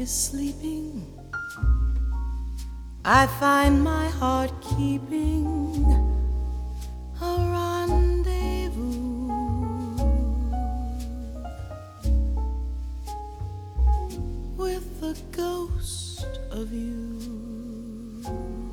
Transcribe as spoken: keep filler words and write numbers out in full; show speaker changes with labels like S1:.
S1: is sleeping, I find my heart keeping a rendezvous with the ghost of you.